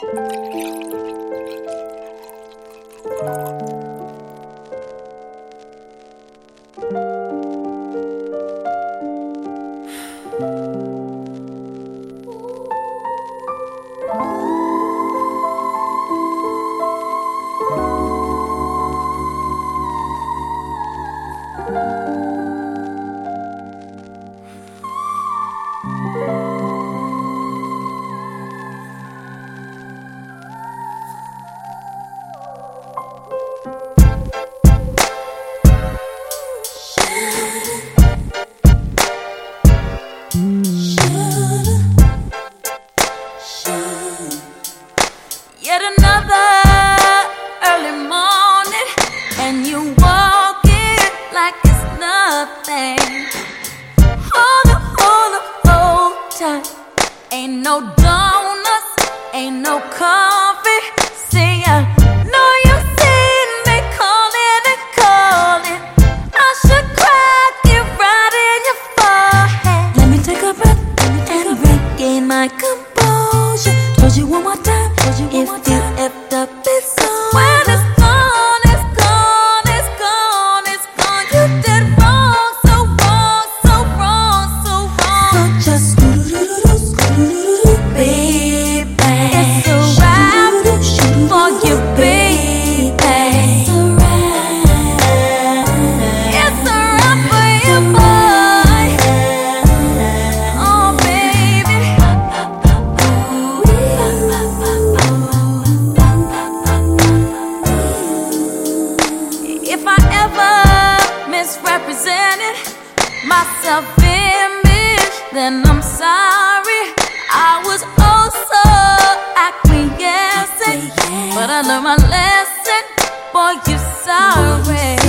Yet another early morning, and you walk in like it's nothing. Hold tight. Ain't no donuts, ain't no coffee. See, I know you seen me calling and calling. I should crack it right in your forehead. Let me take a breath and regain my composure. Told you one more time. If you effed up, it's on. When it's gone, it's gone, it's gone, it's gone. You did wrong, so wrong, so wrong, so wrong. So just baby, it's a wrap for you, baby. It's a wrap. It's a wrap for you, boy. Oh, baby. If I ever misrepresented my self-image, then I'm sorry. I was also acquiescent, but I learned my lesson. Boy, you sorry.